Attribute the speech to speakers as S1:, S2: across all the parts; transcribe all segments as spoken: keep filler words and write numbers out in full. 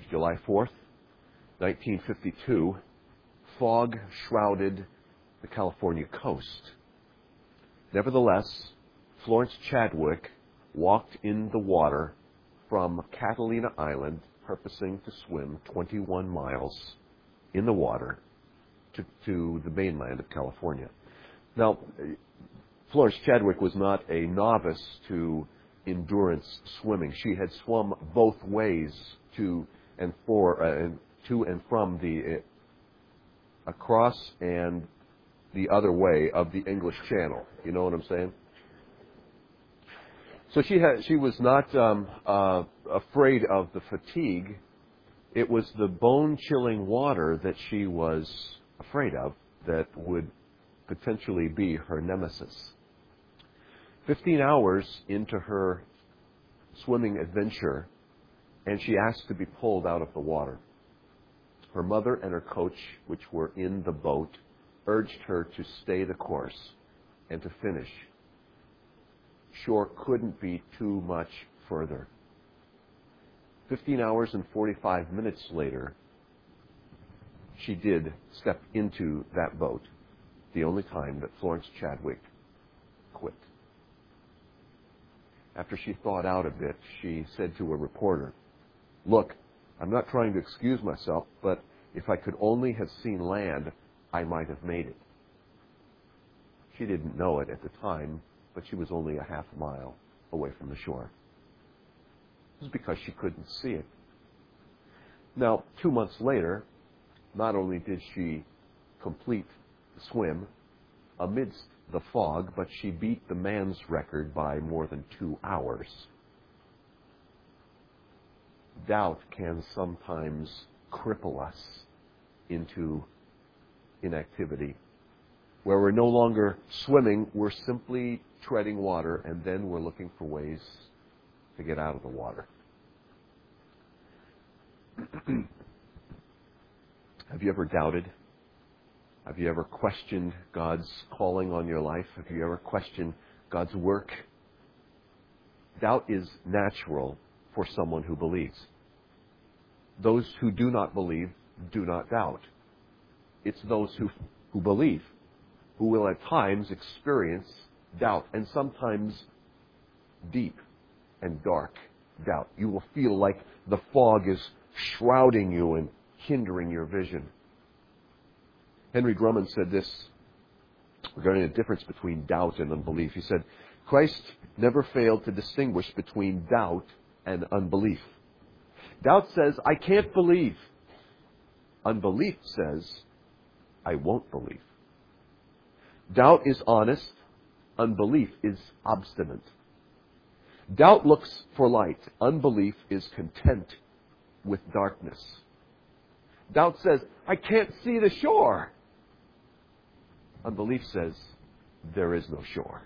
S1: July fourth, nineteen fifty-two, fog shrouded the California coast. Nevertheless, Florence Chadwick walked in the water from Catalina Island, purposing to swim twenty-one miles in the water to, to the mainland of California. Now, Florence Chadwick was not a novice to endurance swimming. She had swum both ways to and for uh, to and from the uh, across and the other way of the English Channel. You know what I'm saying? So she had she was not um, uh, afraid of the fatigue. It was the bone-chilling water that she was afraid of that would potentially be her nemesis. Fifteen hours into her swimming adventure, and she asked to be pulled out of the water. Her mother and her coach, which were in the boat, urged her to stay the course and to finish. Shore couldn't be too much further. Fifteen hours and forty-five minutes later, she did step into that boat, the only time that Florence Chadwick quit. After she thawed out a bit, she said to a reporter, "Look, I'm not trying to excuse myself, but if I could only have seen land, I might have made it." She didn't know it at the time, but she was only a half mile away from the shore. It was because she couldn't see it. Now, two months later, not only did she complete the swim amidst the fog, but she beat the man's record by more than two hours. Doubt can sometimes cripple us into inactivity. Where we're no longer swimming, we're simply treading water, and then we're looking for ways to get out of the water. Have you ever doubted? Have you ever questioned God's calling on your life? Have you ever questioned God's work? Doubt is natural for someone who believes. Those who do not believe do not doubt. It's those who, who believe who will at times experience doubt, and sometimes deep and dark doubt. You will feel like the fog is shrouding you and hindering your vision. Henry Drummond said this regarding the difference between doubt and unbelief. He said, Christ never failed to distinguish between doubt and unbelief. Doubt says, I can't believe. Unbelief says, I won't believe. Doubt is honest. Unbelief is obstinate. Doubt looks for light. Unbelief is content with darkness. Doubt says, I can't see the shore. Unbelief says, there is no shore.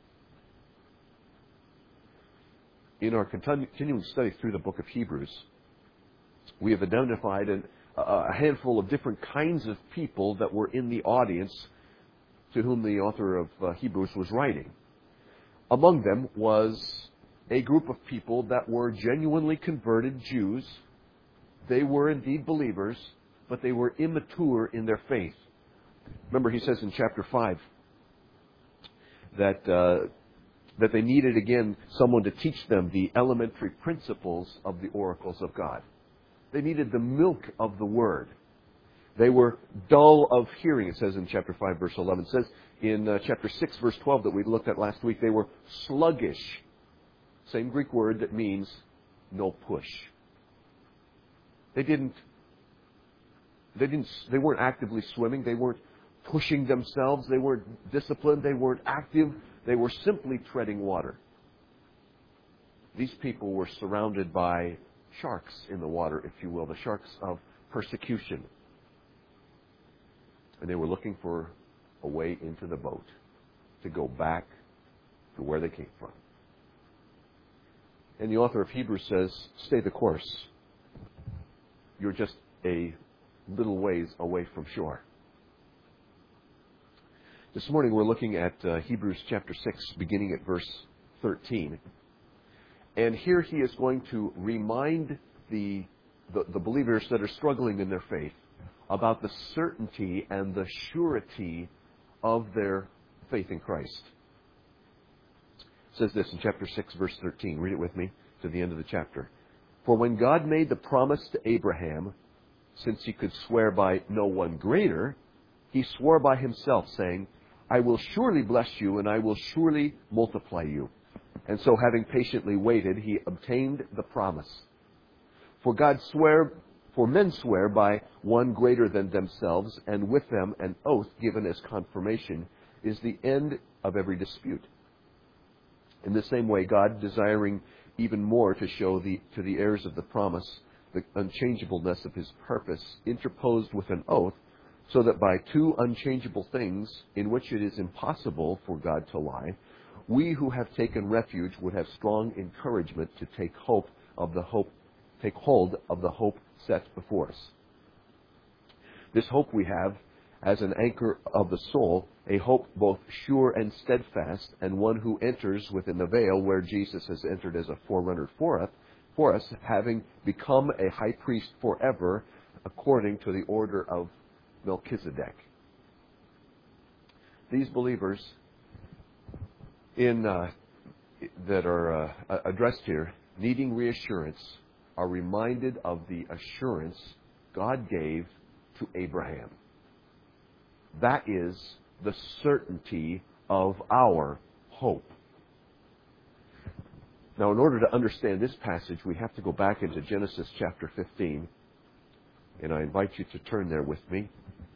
S1: In our continuing study through the book of Hebrews, we have identified an, a handful of different kinds of people that were in the audience to whom the author of uh, Hebrews was writing. Among them was a group of people that were genuinely converted Jews. They were indeed believers, but they were immature in their faith. Remember, he says in chapter five that uh, that they needed, again, someone to teach them the elementary principles of the oracles of God. They needed the milk of the Word. They were dull of hearing, it says in chapter five, verse eleven. It says in uh, chapter six, verse twelve that we looked at last week, they were sluggish. Same Greek word that means no push. They didn't, they didn't, they weren't actively swimming. They weren't pushing themselves. They weren't disciplined. They weren't active. They were simply treading water. These people were surrounded by sharks in the water, if you will, the sharks of persecution. And they were looking for a way into the boat to go back to where they came from. And the author of Hebrews says, stay the course. You're just a little ways away from shore. This morning we're looking at uh, Hebrews chapter six, beginning at verse thirteen. And here he is going to remind the the, the believers that are struggling in their faith about the certainty and the surety of their faith in Christ. It says this in chapter six, verse thirteen. Read it with me to the end of the chapter. For when God made the promise to Abraham, since he could swear by no one greater, he swore by himself, saying, I will surely bless you, and I will surely multiply you. And so, having patiently waited, he obtained the promise. For God swear, for men swear by one greater than themselves, and with them an oath given as confirmation is the end of every dispute. In the same way, God, desiring even more to show the, to the heirs of the promise the unchangeableness of his purpose, interposed with an oath, so that by two unchangeable things, in which it is impossible for God to lie, we who have taken refuge would have strong encouragement to take hope of the hope, take hold of the hope set before us. This hope we have as an anchor of the soul, a hope both sure and steadfast, and one who enters within the veil where Jesus has entered as a forerunner for us, for us, having become a high priest forever, according to the order of Melchizedek. These believers in uh, that are uh, addressed here, needing reassurance, are reminded of the assurance God gave to Abraham. That is the certainty of our hope. Now, in order to understand this passage, we have to go back into Genesis chapter fifteen, and I invite you to turn there with me.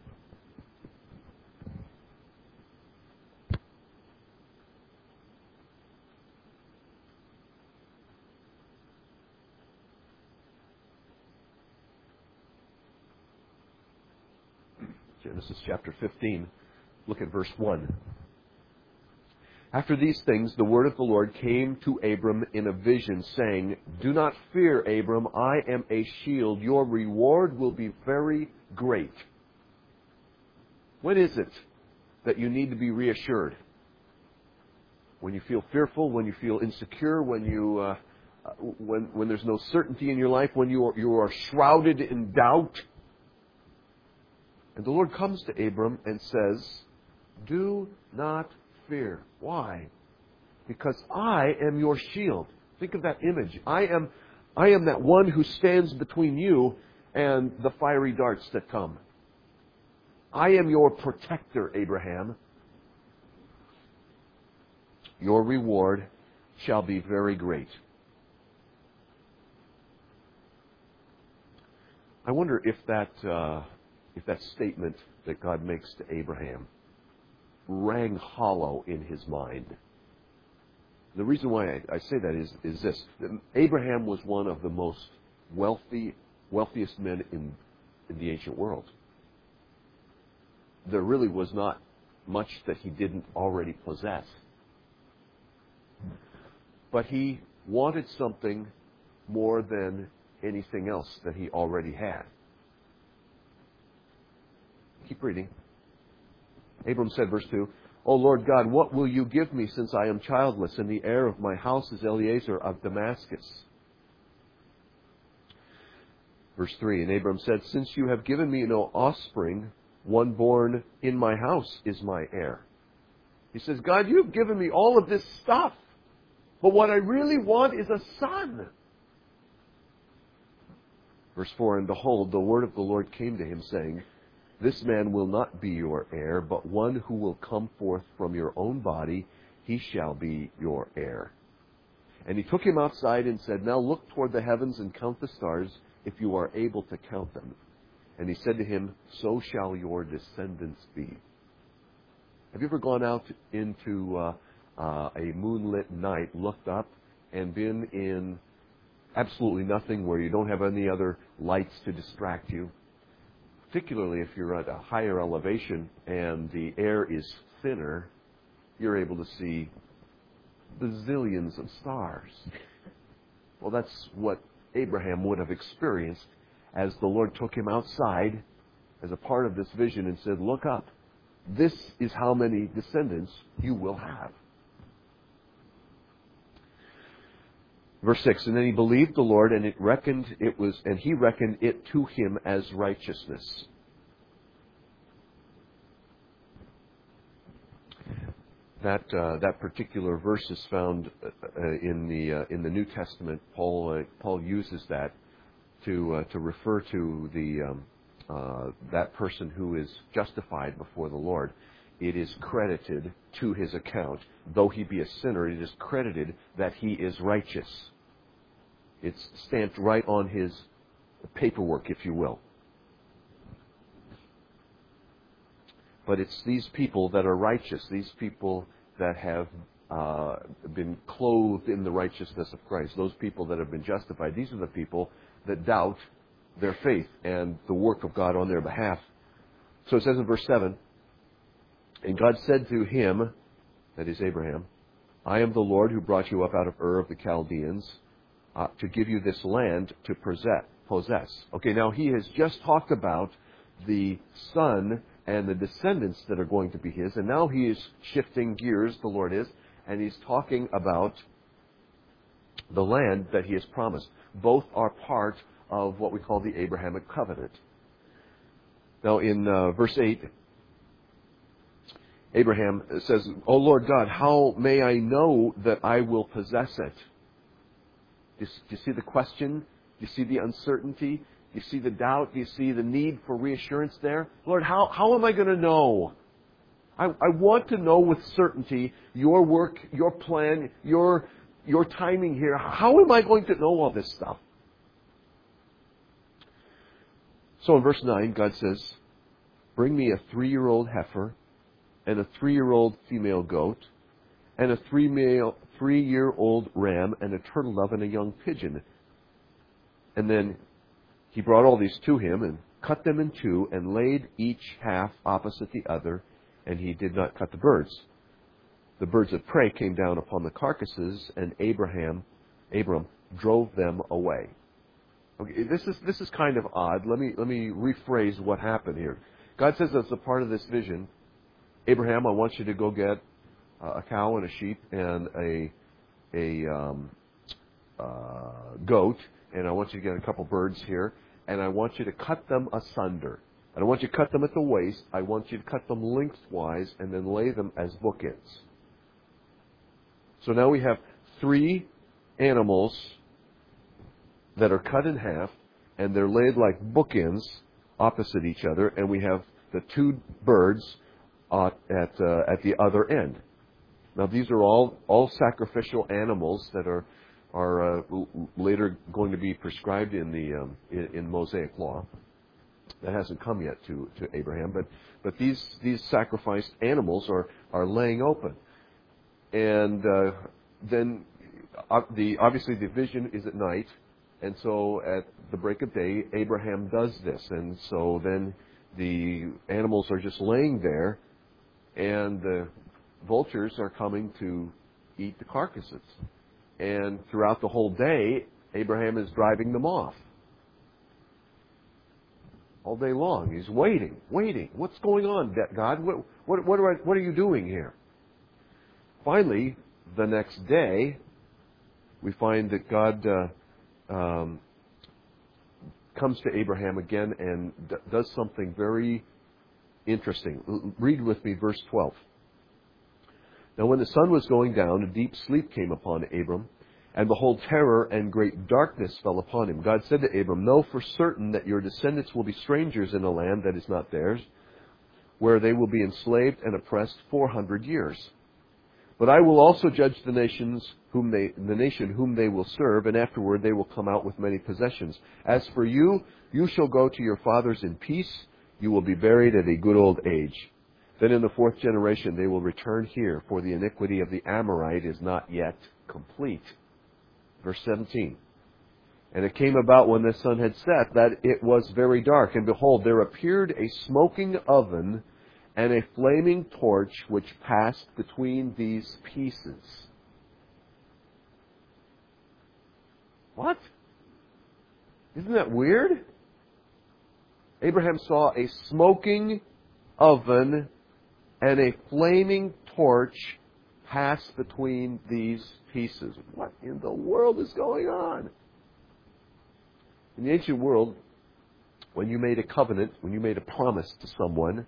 S1: Genesis chapter fifteen, look at verse one. After these things, the word of the Lord came to Abram in a vision, saying, Do not fear, Abram, I am a shield. Your reward will be very great. When is it that you need to be reassured? When you feel fearful, when you feel insecure, when you uh, when when there's no certainty in your life, when you are, you are shrouded in doubt. And the Lord comes to Abram and says, Do not fear. Why? Because I am your shield. Think of that image. I am, I am that one who stands between you and the fiery darts that come. I am your protector, Abraham. Your reward shall be very great. I wonder if that uh, if that statement that God makes to Abraham rang hollow in his mind. The reason why I, I say that is, is this. That Abraham was one of the most wealthy, wealthiest men in, in the ancient world. There really was not much that he didn't already possess. But he wanted something more than anything else that he already had. Keep reading. Abram said, verse two, O Lord God, what will you give me since I am childless, and the heir of my house is Eliezer of Damascus? Verse three, and Abram said, Since you have given me no offspring, one born in my house is my heir. He says, God, you've given me all of this stuff, but what I really want is a son. Verse four, and behold, the word of the Lord came to him, saying, This man will not be your heir, but one who will come forth from your own body, he shall be your heir. And he took him outside and said, Now look toward the heavens and count the stars, if you are able to count them. And he said to him, So shall your descendants be. Have you ever gone out into uh, uh, a moonlit night, looked up, and been in absolutely nothing, where you don't have any other lights to distract you? Particularly if you're at a higher elevation and the air is thinner, you're able to see bazillions of stars. Well, that's what Abraham would have experienced as the Lord took him outside as a part of this vision and said, Look up. This is how many descendants you will have. Verse six, and then he believed the Lord, and it reckoned it was, and he reckoned it to him as righteousness. That uh, that particular verse is found uh, in the uh, in the New Testament. Paul uh, Paul uses that to uh, to refer to the um, uh, that person who is justified before the Lord. It is credited to his account, though he be a sinner. It is credited that he is righteous. It's stamped right on his paperwork, if you will. But it's these people that are righteous, these people that have uh, been clothed in the righteousness of Christ, those people that have been justified. These are the people that doubt their faith and the work of God on their behalf. So it says in verse seven, and God said to him, that is Abraham, I am the Lord who brought you up out of Ur of the Chaldeans uh, to give you this land to possess. Okay, now he has just talked about the son and the descendants that are going to be his. And now he is shifting gears, the Lord is, and he's talking about the land that he has promised. Both are part of what we call the Abrahamic covenant. Now in uh, verse eight, Abraham says, O Lord God, how may I know that I will possess it? Do you see the question? Do you see the uncertainty? You see the doubt? Do you see the need for reassurance there? Lord, how, how am I going to know? I, I want to know with certainty your work, your plan, your, your timing here. How am I going to know all this stuff? So in verse nine, God says, bring me a three-year-old heifer and a three-year-old female goat and a three male, three-year-old ram and a turtle dove and a young pigeon. And then he brought all these to him and cut them in two and laid each half opposite the other, and he did not cut the birds. The birds of prey came down upon the carcasses, and Abraham, Abram drove them away. Okay, this is this is kind of odd. Let me let me rephrase what happened here. God says as a part of this vision, Abraham, I want you to go get a cow and a sheep and a a um, uh, goat. And I want you to get a couple birds here, and I want you to cut them asunder. I don't want you to cut them at the waist. I want you to cut them lengthwise and then lay them as bookends. So now we have three animals that are cut in half, and they're laid like bookends opposite each other, and we have the two birds uh, at uh, at the other end. Now these are all all sacrificial animals that are. are uh, later going to be prescribed in the um, in, in Mosaic law. That hasn't come yet to, to Abraham, but but these these sacrificed animals are are laying open, and uh, then uh, the obviously the vision is at night, and so at the break of day Abraham does this, and so then the animals are just laying there, and the vultures are coming to eat the carcasses. And throughout the whole day, Abraham is driving them off. All day long. He's waiting, waiting. What's going on, God? What, what, what, are, I, what are you doing here? Finally, the next day, we find that God uh, um, comes to Abraham again and d- does something very interesting. L- read with me verse twelve. Now when the sun was going down, a deep sleep came upon Abram, and behold, terror and great darkness fell upon him. God said to Abram, know for certain that your descendants will be strangers in a land that is not theirs, where they will be enslaved and oppressed four hundred years. But I will also judge the nations whom they, the nation whom they will serve, and afterward they will come out with many possessions. As for you, you shall go to your fathers in peace. You will be buried at a good old age. Then in the fourth generation they will return here, for the iniquity of the Amorite is not yet complete. Verse seventeen. And it came about when the sun had set that it was very dark, and behold, there appeared a smoking oven and a flaming torch which passed between these pieces. What? Isn't that weird? Abraham saw a smoking oven and a flaming torch pass between these pieces. What in the world is going on? In the ancient world, when you made a covenant, when you made a promise to someone,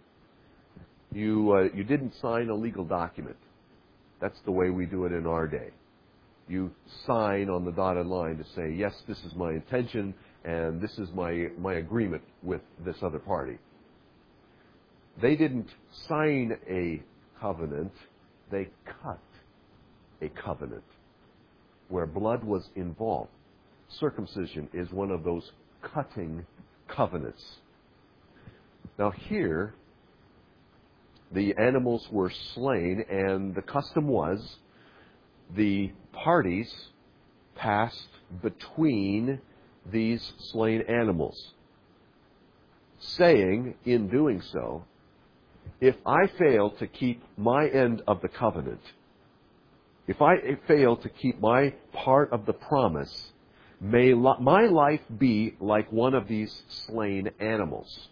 S1: you uh, you didn't sign a legal document. That's the way we do it in our day. You sign on the dotted line to say, yes, this is my intention, and this is my, my agreement with this other party. They didn't sign a covenant, they cut a covenant where blood was involved. Circumcision is one of those cutting covenants. Now here, the animals were slain, and the custom was the parties passed between these slain animals, saying, in doing so, if I fail to keep my end of the covenant, if I fail to keep my part of the promise, may my life be like one of these slain animals.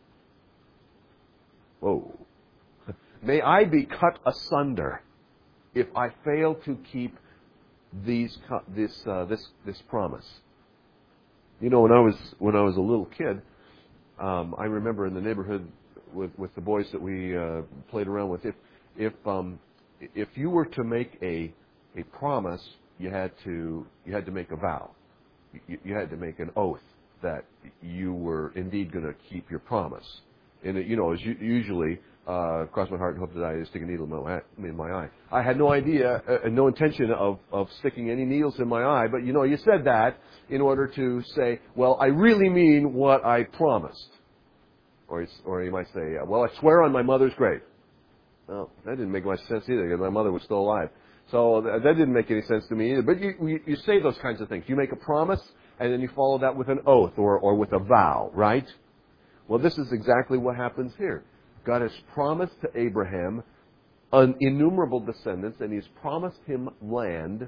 S1: Whoa. May I be cut asunder if I fail to keep these this uh, this this promise. You know, when I was when I was a little kid, um, I remember in the neighborhood with with the boys that we uh, played around with. If if um, if you were to make a a promise, you had to you had to make a vow. You, you had to make an oath that you were indeed going to keep your promise. And it, you know, as usually. Uh, cross my heart and hope that I stick a needle in my, in my eye. I had no idea, uh, no intention of, of sticking any needles in my eye, but you know, you said that in order to say, well, I really mean what I promised. Or, or you might say, well, I swear on my mother's grave. Well, that didn't make much sense either, because my mother was still alive. So that, that didn't make any sense to me either. But you, you, you say those kinds of things. You make a promise, and then you follow that with an oath or, or with a vow, right? Well, this is exactly what happens here. God has promised to Abraham an innumerable descendants, and He's promised him land.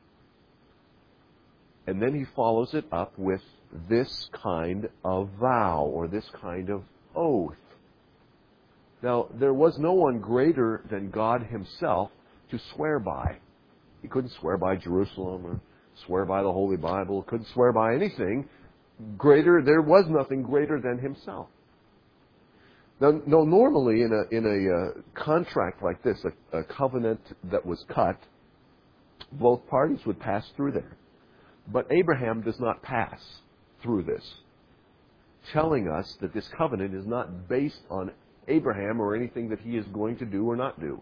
S1: And then He follows it up with this kind of vow or this kind of oath. Now, there was no one greater than God Himself to swear by. He couldn't swear by Jerusalem or swear by the Holy Bible, couldn't swear by anything greater. There was nothing greater than Himself. Now, no, normally in a in a uh, contract like this, a, a covenant that was cut, both parties would pass through there. But Abraham does not pass through this, telling us that this covenant is not based on Abraham or anything that he is going to do or not do.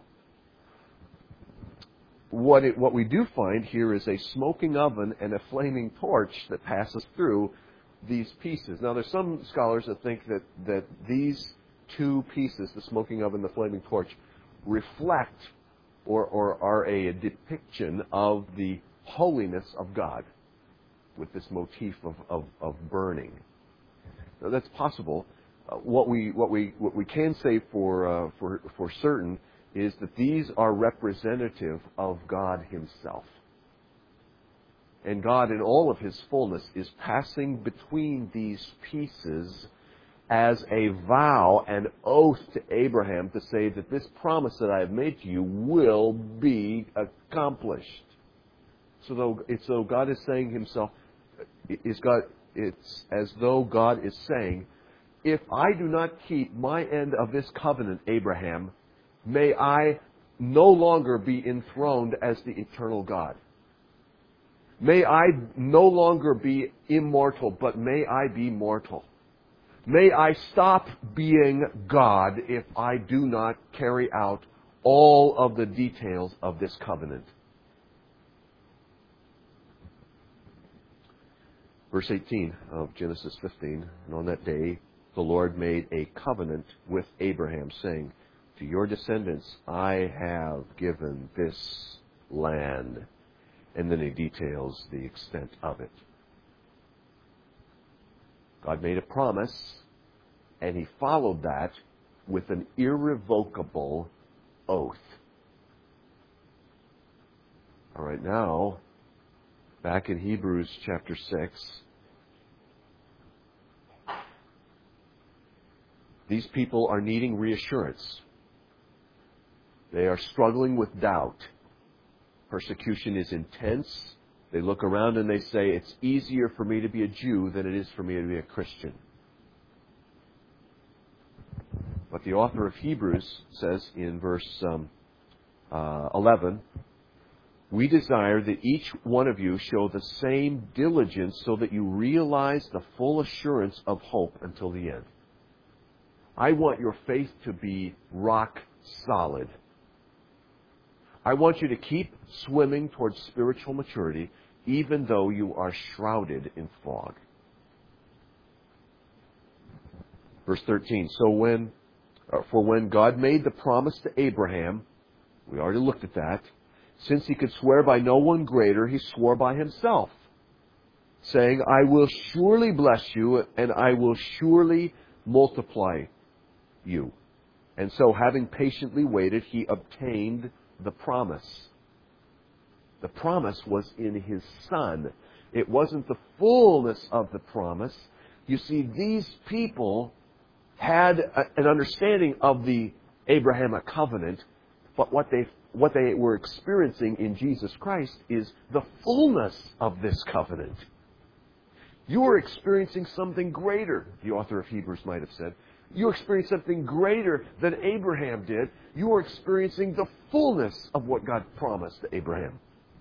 S1: What it, what we do find here is a smoking oven and a flaming torch that passes through these pieces. Now, there's some scholars that think that, that these two pieces, the smoking oven and the flaming torch, reflect or, or are a depiction of the holiness of God with this motif of, of, of burning. Now, that's possible. Uh, what we what we what we can say for uh, for for certain is that these are representative of God Himself. And God in all of His fullness is passing between these pieces as a vow, an oath to Abraham to say that this promise that I have made to you will be accomplished. So though it's though God is saying Himself, is God, it's as though God is saying, if I do not keep my end of this covenant, Abraham, may I no longer be enthroned as the eternal God. May I no longer be immortal, but may I be mortal. May I stop being God if I do not carry out all of the details of this covenant. Verse eighteen of Genesis fifteen, and on that day the Lord made a covenant with Abraham, saying, to your descendants I have given this land. And then He details the extent of it. God made a promise, and He followed that with an irrevocable oath. All right, now, back in Hebrews chapter six, these people are needing reassurance. They are struggling with doubt. Persecution is intense. They look around and they say, it's easier for me to be a Jew than it is for me to be a Christian. But the author of Hebrews says in verse um, uh, eleven, we desire that each one of you show the same diligence so that you realize the full assurance of hope until the end. I want your faith to be rock solid. I want you to keep swimming towards spiritual maturity even though you are shrouded in fog. Verse thirteen, so when, for when God made the promise to Abraham, we already looked at that, since he could swear by no one greater, he swore by himself, saying, I will surely bless you, and I will surely multiply you. And so, having patiently waited, he obtained the promise. The promise was in his Son. It wasn't the fullness of the promise. You see, these people had a, an understanding of the Abrahamic covenant, but what they what they were experiencing in Jesus Christ is the fullness of this covenant. You are experiencing something greater, the author of Hebrews might have said. You experience something greater than Abraham did. You are experiencing the fullness of what God promised to Abraham.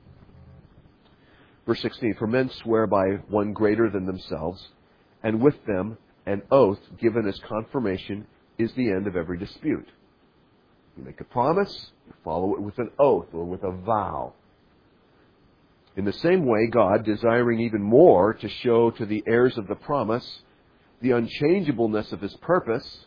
S1: Verse sixteen, for men swear by one greater than themselves, and with them an oath given as confirmation is the end of every dispute. You make a promise, you follow it with an oath or with a vow. In the same way, God, desiring even more to show to the heirs of the promise the unchangeableness of His purpose,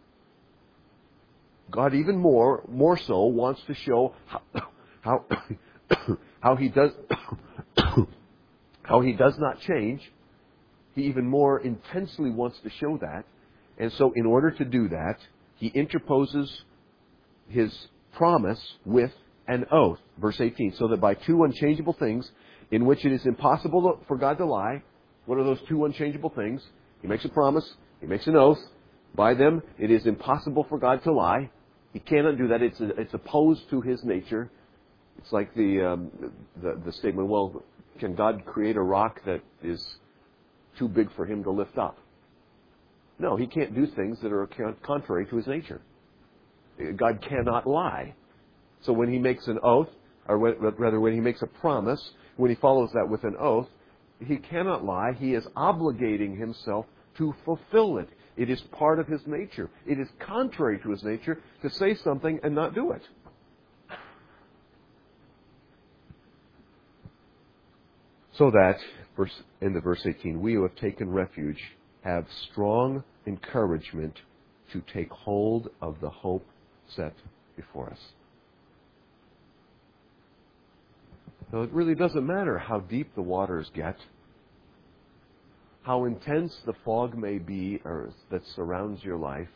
S1: God even more, more so wants to show how, how, how He does, how He does not change. He even more intensely wants to show that. And so in order to do that, He interposes His promise with an oath. Verse eighteen, so that by two unchangeable things in which it is impossible for God to lie. What are those two unchangeable things? He makes a promise. He makes an oath. By them, it is impossible for God to lie. He cannot do that. It's, it's opposed to His nature. It's like the, um, the the statement, well, can God create a rock that is too big for Him to lift up? No, He can't do things that are contrary to His nature. God cannot lie. So when He makes an oath, or rather when He makes a promise, when He follows that with an oath, He cannot lie. He is obligating Himself to fulfill it. It is part of His nature. It is contrary to His nature to say something and not do it. So that, verse, in the verse eighteen, we who have taken refuge have strong encouragement to take hold of the hope set before us. So it really doesn't matter how deep the waters get, how intense the fog may be or that surrounds your life,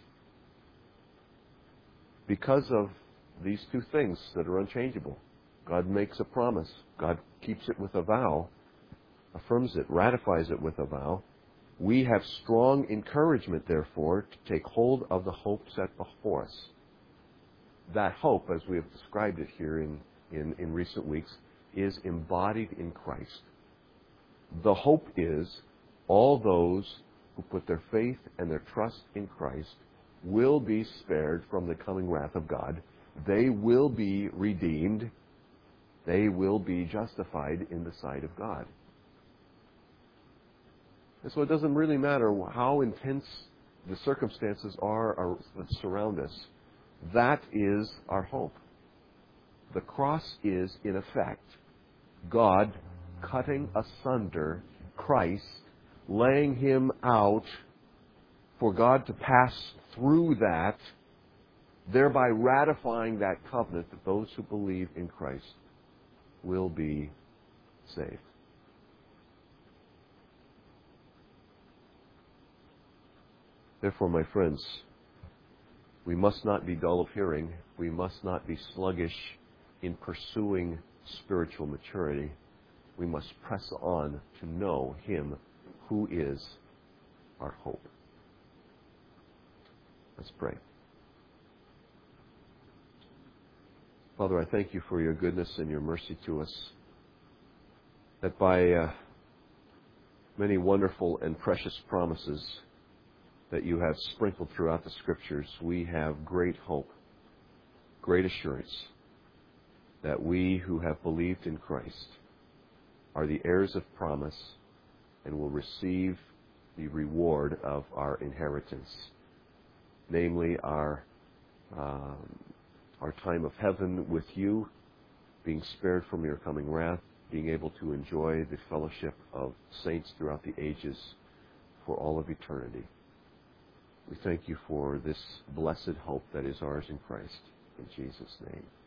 S1: because of these two things that are unchangeable. God makes a promise. God keeps it with a vow, affirms it, ratifies it with a vow. We have strong encouragement, therefore, to take hold of the hope set before us. That hope, as we have described it here in, in, in recent weeks, is embodied in Christ. The hope is all those who put their faith and their trust in Christ will be spared from the coming wrath of God. They will be redeemed. They will be justified in the sight of God. And so it doesn't really matter how intense the circumstances are that surround us. That is our hope. The cross is, in effect, God cutting asunder Christ, laying Him out for God to pass through that, thereby ratifying that covenant that those who believe in Christ will be saved. Therefore, my friends, we must not be dull of hearing. We must not be sluggish in pursuing spiritual maturity. We must press on to know Him who is our hope. Let's pray. Father, I thank you for your goodness and your mercy to us, that by uh, many wonderful and precious promises that you have sprinkled throughout the Scriptures, we have great hope, great assurance that we who have believed in Christ are the heirs of promise and will receive the reward of our inheritance, namely our um, our time of heaven with you, being spared from your coming wrath, being able to enjoy the fellowship of saints throughout the ages for all of eternity. We thank you for this blessed hope that is ours in Christ. In Jesus' name.